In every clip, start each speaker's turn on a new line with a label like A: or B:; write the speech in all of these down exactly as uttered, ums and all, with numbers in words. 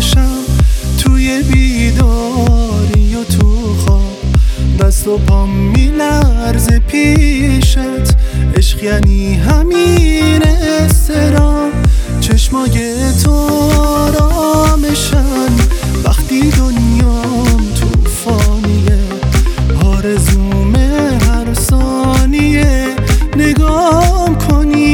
A: باشم توی بیداری و تو خواب، دست و پام میلرزه پیشت. عشق یعنی همین استرام، چشمای تو آرامشن وقتی دنیام توفانیه. آرزومه هر ثانیه نگام کنی.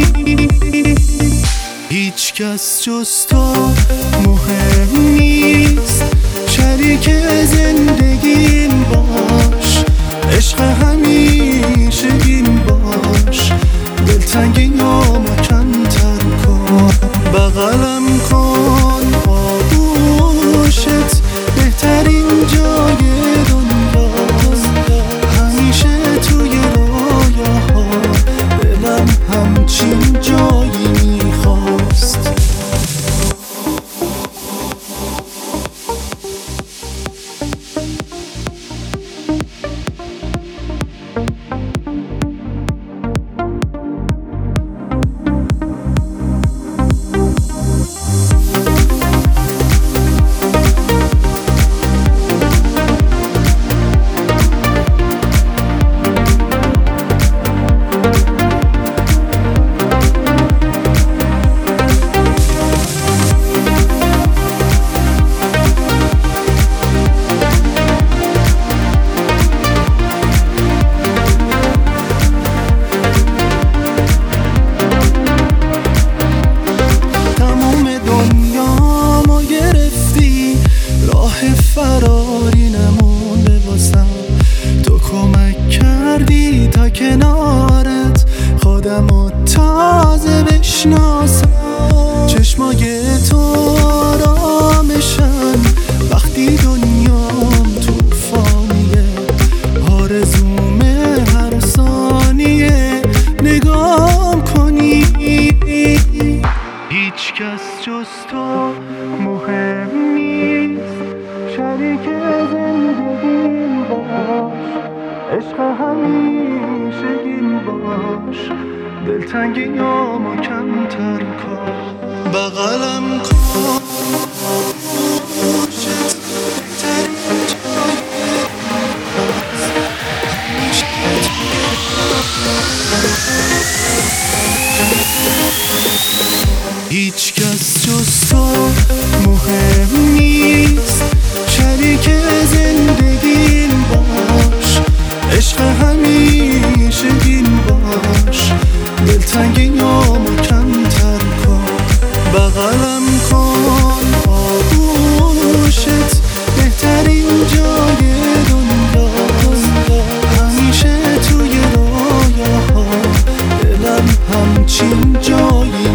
A: هیچ کس جز تو مهم نیست، شریک زندگیم باش. عشق همیشه این باش، دلتنگیامو کمتر کن. بغلم کن آغوشت بهترین جای دنیاست. همیشه توی رویاها دلم همچین جایی میخواست. فراری نمونده واسم، تو کمک کردی تا کنارت خودمو تازه بشناسم. چشمای تو آرامشن وقتی دنیام توفانیه. آرزومه هر ثانیه نگام کنی. هیچ کس جز تو مهم نیست، شریک زندگیم باش. عشق همیشگیم باش، دلتنگیامو کمتر کن. بغلم کن آغوشت بهترین جای دنیاست. همیشه هیچ کس جز تو مهم نیست، شریک زندگیم باش. عشق همیشه این باش، دلتنگیامو کمتر کن. بغلم کن آغوشت بهترین جای دنیاست. همیشه توی رویاها دلم همچین جایی